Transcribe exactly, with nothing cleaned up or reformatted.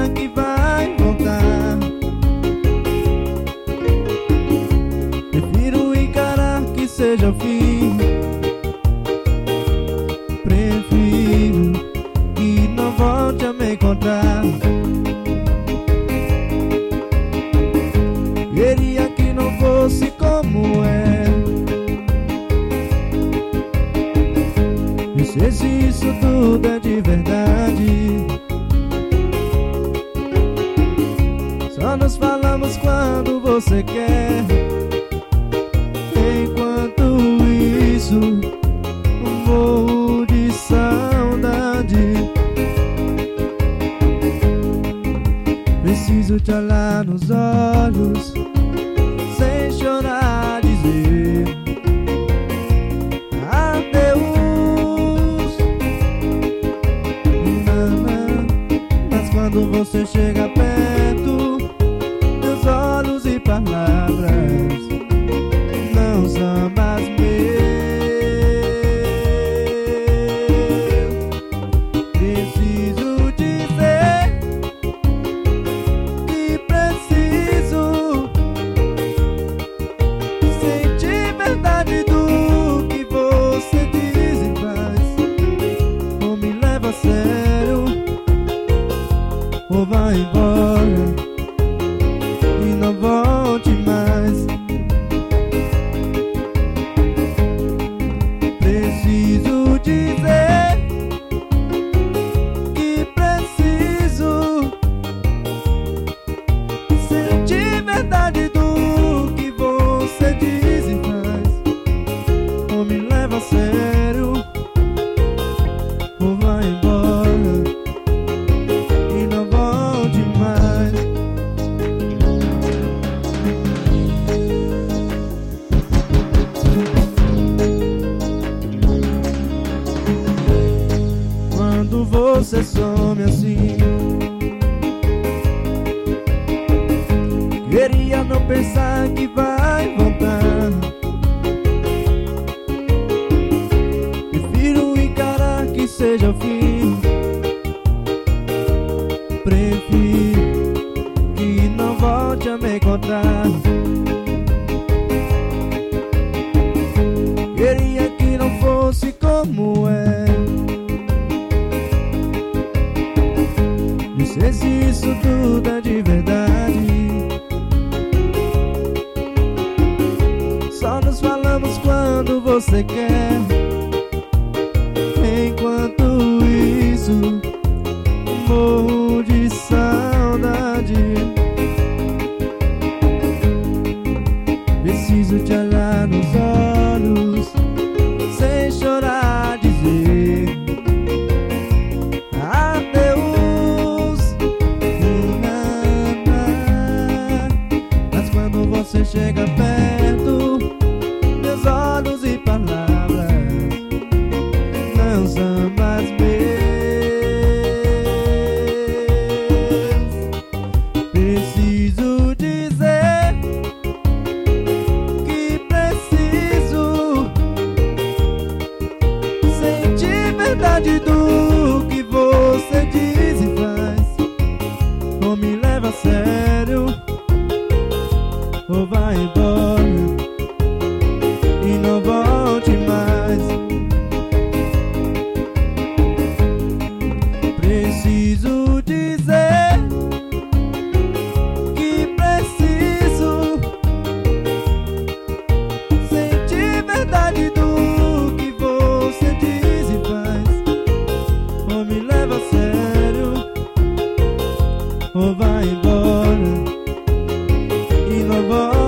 pensar que vai voltar. Prefiro encarar que seja o fim. Prefiro que não volte a me encontrar. Queria que não fosse como é. Não sei se isso tudo é de verdade. Só nos falamos quando você quer. Enquanto isso, morro de saudade. Preciso te olhar nos olhos, sem chorar, dizer adeus. Mas quando você chega perto, meus olhos e palavras não são mais meus. Preciso dizer que preciso sentir verdade do que você diz e faz. Ou me leva a sério, ou vai embora e não volte mais. Preciso dizer que preciso sentir verdade do que você diz e faz. Ou me leva a sério, ou vai embora e não volte mais. Quando você some assim, queria não pensar que vai voltar. Prefiro encarar que seja o fim. Prefiro que não volte a me encontrar. Queria que não fosse como é. Não sei se isso tudo é de verdade. Só nos falamos quando você quer. Enquanto isso, morro de saudade. Preciso te olhar nos olhos, sem chorar, dizer adeus. Mas quando você chega perto, meus olhos e palavras não são mais meus. Preciso dizer que preciso sentir verdade do que você diz e faz. Ou me leva a sério, ou vai embora e não volte mais. Preciso dizer que preciso sentir verdade do que você diz e faz. Ou me leva a sério, ou vai embora e não volta.